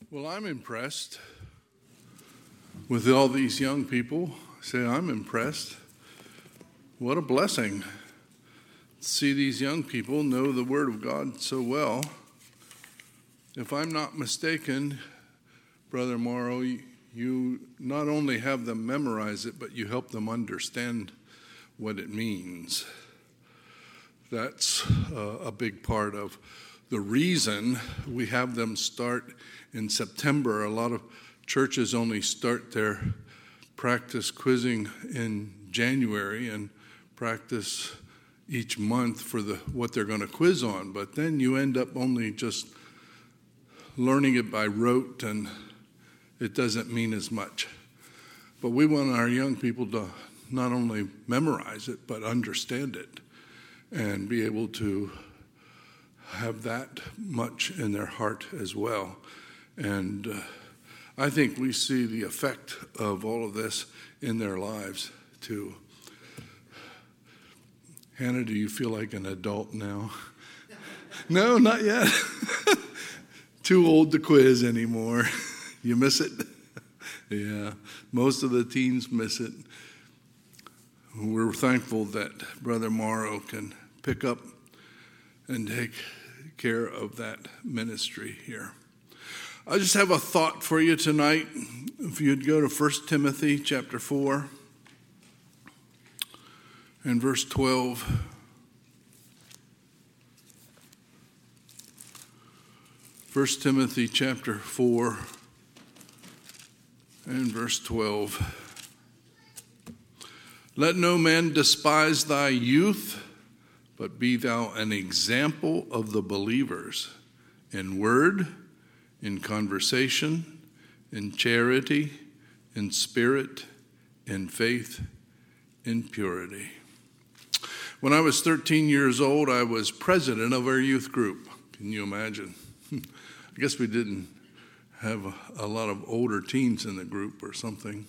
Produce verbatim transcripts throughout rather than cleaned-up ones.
Well, I'm impressed with all these young people. Say, I'm impressed. What a blessing to see these young people know the Word of God so well. If I'm not mistaken, Brother Morrow, you not only have them memorize it, but you help them understand what it means. That's uh, a big part of the reason we have them start in September. A lot of churches only start their practice quizzing in January and practice each month for the what they're going to quiz on. But then you end up only just learning it by rote, and it doesn't mean as much. But we want our young people to not only memorize it, but understand it and be able to have that much in their heart as well. And uh, I think we see the effect of all of this in their lives too. Hannah, do you feel like an adult now? No, not yet. Too old to quiz anymore. You miss it? Yeah, most of the teens miss it. We're thankful that Brother Morrow can pick up and take care of that ministry here. I just have a thought for you tonight. If you'd go to First Timothy chapter four and verse twelve. First Timothy chapter four and verse twelve. Let no man despise thy youth, but be thou an example of the believers in word, in conversation, in charity, in spirit, in faith, in purity. When I was thirteen years old, I was president of our youth group. Can you imagine? I guess we didn't have a, a lot of older teens in the group or something.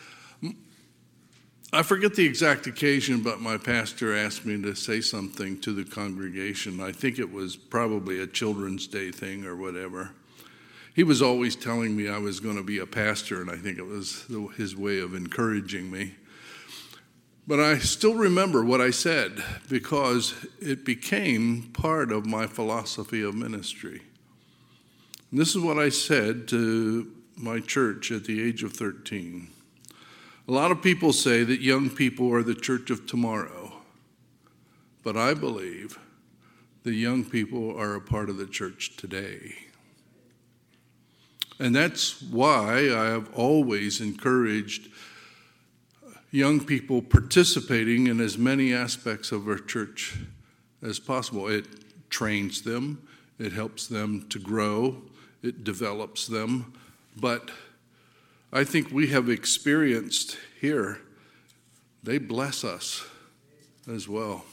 I forget the exact occasion, but my pastor asked me to say something to the congregation. I think it was probably a Children's Day thing or whatever. He was always telling me I was going to be a pastor, and I think it was his way of encouraging me. But I still remember what I said because it became part of my philosophy of ministry. And this is what I said to my church at the age of thirteen. A lot of people say that young people are the church of tomorrow, but I believe the young people are a part of the church today. And that's why I have always encouraged young people participating in as many aspects of our church as possible. It trains them, it helps them to grow, it develops them, but I think we have experienced here, they bless us as well.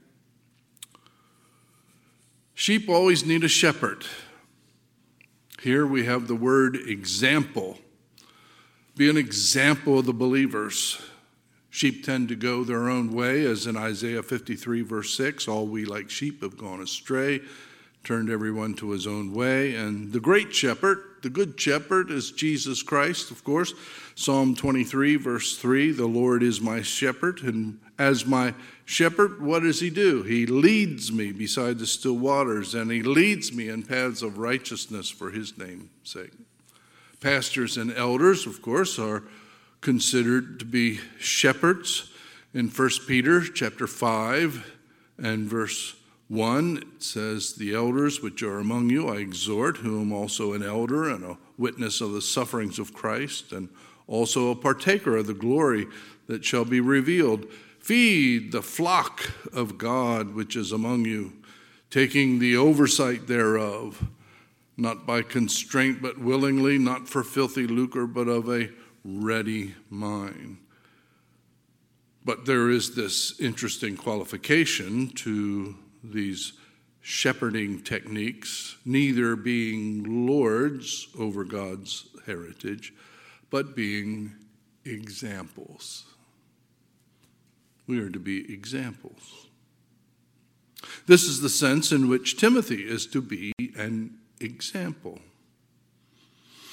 Sheep always need a shepherd. Here we have the word example. Be an example of the believers. Sheep tend to go their own way, as in Isaiah fifty-three, verse six, all we like sheep have gone astray, turned everyone to his own way. And the great shepherd, the good shepherd, is Jesus Christ, of course. Psalm twenty-three, verse three, the Lord is my shepherd, and as my shepherd, what does he do? He leads me beside the still waters, and he leads me in paths of righteousness for his name's sake. Pastors and elders, of course, are considered to be shepherds. In First Peter chapter five and verse one, it says, the elders which are among you I exhort, whom also an elder and a witness of the sufferings of Christ, and also a partaker of the glory that shall be revealed. Feed the flock of God which is among you, taking the oversight thereof, not by constraint but willingly, not for filthy lucre, but of a ready mind. But there is this interesting qualification to these shepherding techniques, neither being lords over God's heritage, but being examples. We are to be examples. This is the sense in which Timothy is to be an example.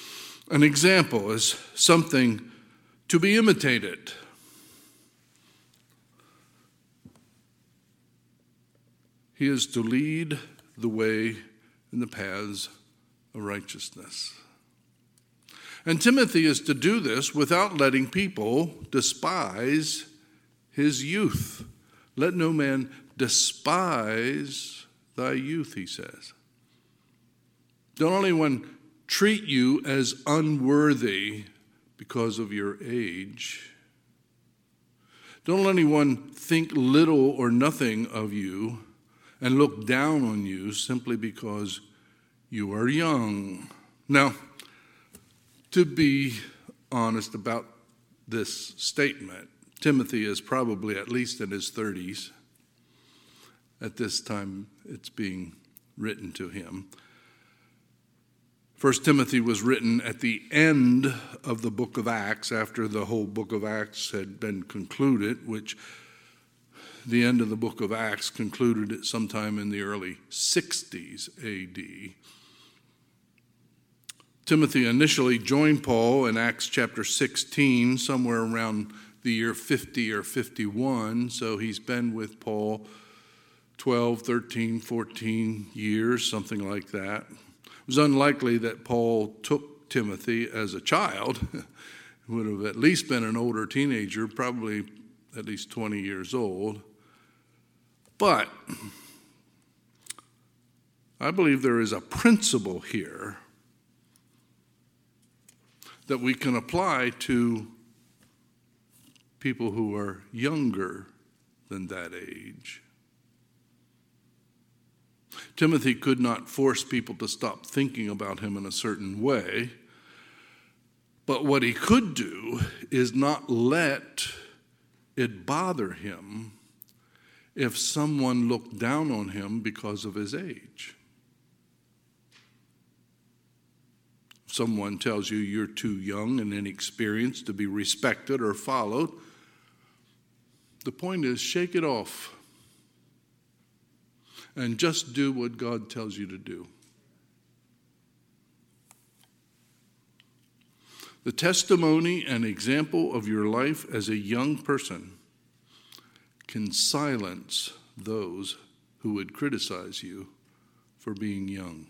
An example is something to be imitated. He is to lead the way in the paths of righteousness. And Timothy is to do this without letting people despise his youth. Let no man despise thy youth, he says. Don't let anyone treat you as unworthy because of your age. Don't let anyone think little or nothing of you and look down on you simply because you are young. Now, to be honest about this statement, Timothy is probably at least in his thirties at this time it's being written to him. First Timothy was written at the end of the book of Acts, after the whole book of Acts had been concluded, which the end of the book of Acts concluded at sometime in the early sixties A D. Timothy initially joined Paul in Acts chapter sixteen, somewhere around the year fifty or fifty-one, so he's been with Paul twelve, thirteen, fourteen years, something like that. It was unlikely that Paul took Timothy as a child. He would have at least been an older teenager, probably at least twenty years old. But I believe there is a principle here that we can apply to people who are younger than that age. Timothy could not force people to stop thinking about him in a certain way, but what he could do is not let it bother him if someone looked down on him because of his age. If someone tells you you're too young and inexperienced to be respected or followed, the point is, shake it off and just do what God tells you to do. The testimony and example of your life as a young person can silence those who would criticize you for being young.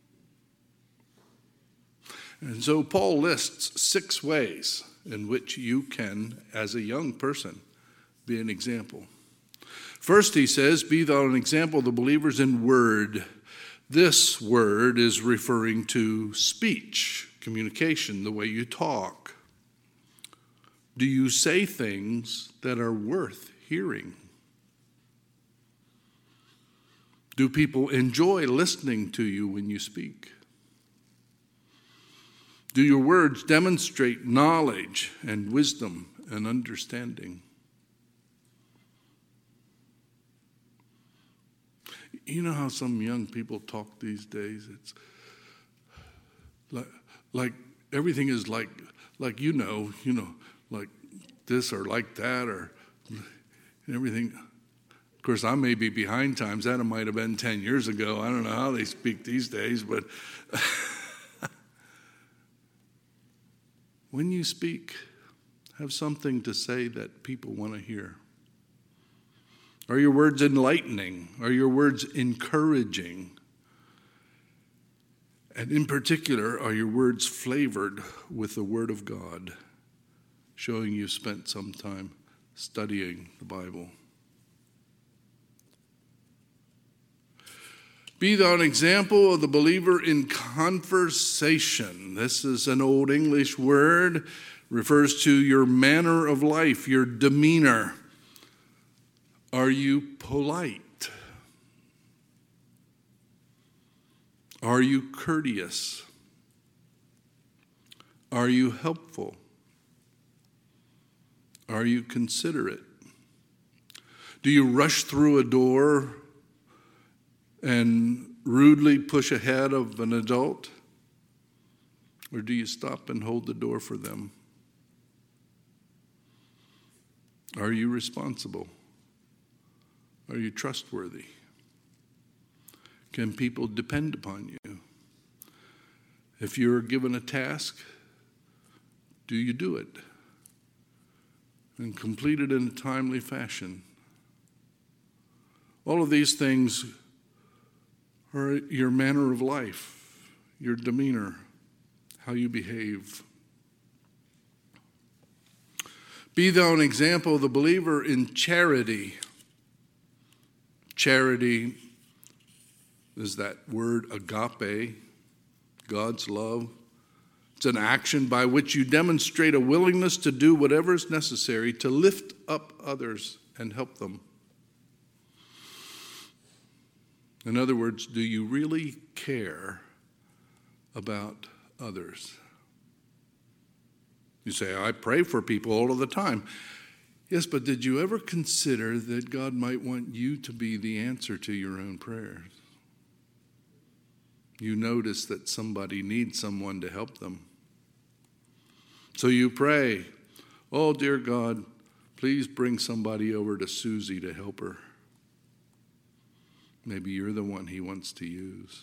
And so Paul lists six ways in which you can, as a young person, be an example. First, he says, be thou an example of the believers in word. This word is referring to speech, communication, the way you talk. Do you say things that are worth hearing? Do people enjoy listening to you when you speak? Do your words demonstrate knowledge and wisdom and understanding? You know how some young people talk these days? It's like, like everything is like, like you know, you know, like this or like that or everything. Of course, I may be behind times. That might have been ten years ago. I don't know how they speak these days, but when you speak, have something to say that people want to hear. Are your words enlightening? Are your words encouraging? And in particular, are your words flavored with the Word of God, showing you spent some time studying the Bible? Be thou an example of the believer in conversation. This is an old English word, refers to your manner of life, your demeanor. Are you polite? Are you courteous? Are you helpful? Are you considerate? Do you rush through a door and rudely push ahead of an adult? Or do you stop and hold the door for them? Are you responsible? Are you trustworthy? Can people depend upon you? If you're given a task, Do you do it? And complete it in a timely fashion. All of these things are your manner of life, your demeanor, how you behave. Be thou an example of the believer in charity. Charity is that word agape, God's love. It's an action by which you demonstrate a willingness to do whatever is necessary to lift up others and help them. In other words, do you really care about others? You say, I pray for people all of the time. Yes, but did you ever consider that God might want you to be the answer to your own prayers? You notice that somebody needs someone to help them. So you pray, oh, dear God, please bring somebody over to Susie to help her. Maybe you're the one he wants to use.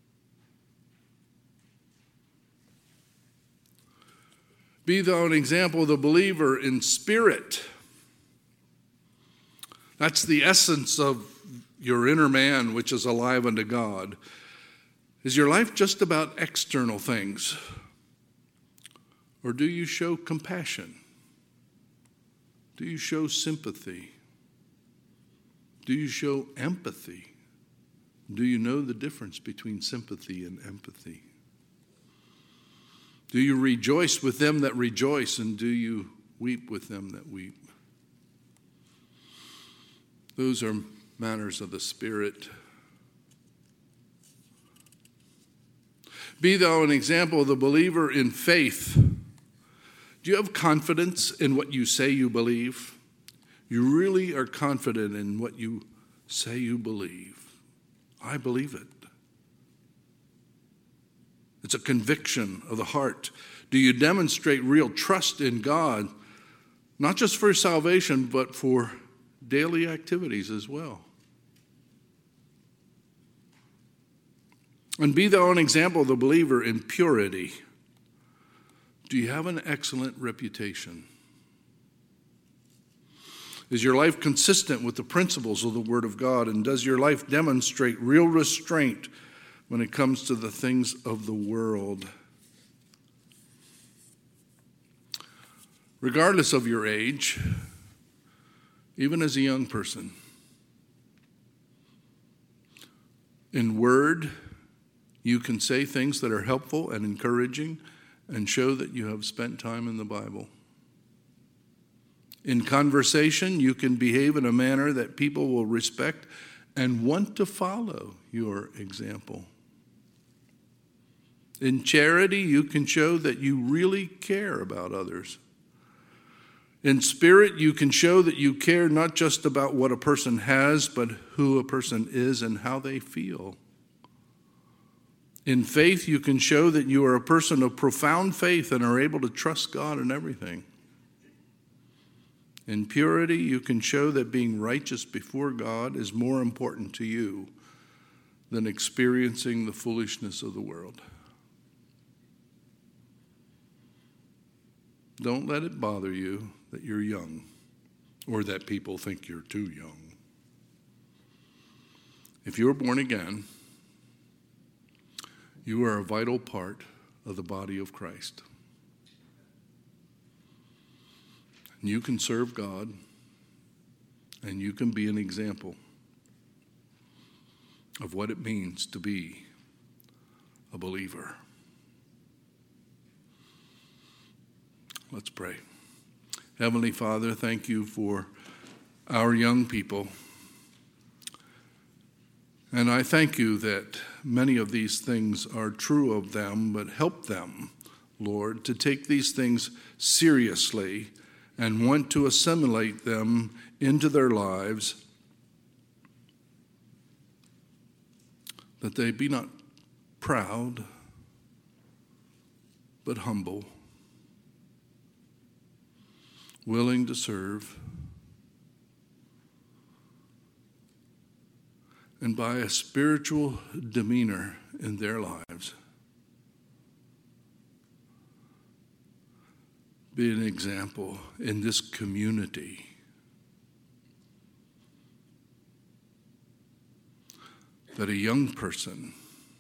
Be thou an example of the believer in spirit. That's the essence of your inner man, which is alive unto God. Is your life just about external things? Or do you show compassion? Do you show sympathy? Do you show empathy? Do you know the difference between sympathy and empathy? Do you rejoice with them that rejoice, and do you weep with them that weep? Those are matters of the Spirit. Be thou an example of the believer in faith. Do you have confidence in what you say you believe? You really are confident in what you say you believe. I believe it. It's a conviction of the heart. Do you demonstrate real trust in God, not just for salvation, but for daily activities as well? And be thou an example of the believer in purity. Do you have an excellent reputation? Is your life consistent with the principles of the Word of God? And does your life demonstrate real restraint when it comes to the things of the world? Regardless of your age, even as a young person, in word, you can say things that are helpful and encouraging and show that you have spent time in the Bible. In conversation, you can behave in a manner that people will respect and want to follow your example. In charity, you can show that you really care about others. In spirit, you can show that you care not just about what a person has, but who a person is and how they feel. In faith, you can show that you are a person of profound faith and are able to trust God in everything. In purity, you can show that being righteous before God is more important to you than experiencing the foolishness of the world. Don't let it bother you that you're young or that people think you're too young. If you're born again, you are a vital part of the body of Christ. You can serve God, and you can be an example of what it means to be a believer. Let's pray. Heavenly Father, thank you for our young people. And I thank you that many of these things are true of them, but help them, Lord, to take these things seriously and want to assimilate them into their lives, that they be not proud, but humble, willing to serve, and by a spiritual demeanor in their lives, be an example in this community. That a young person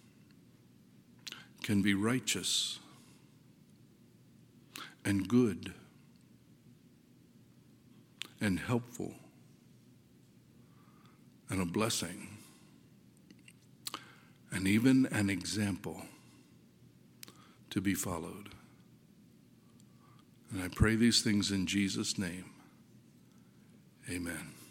can be righteous and good and helpful and a blessing and even an example to be followed. And I pray these things in Jesus' name. Amen.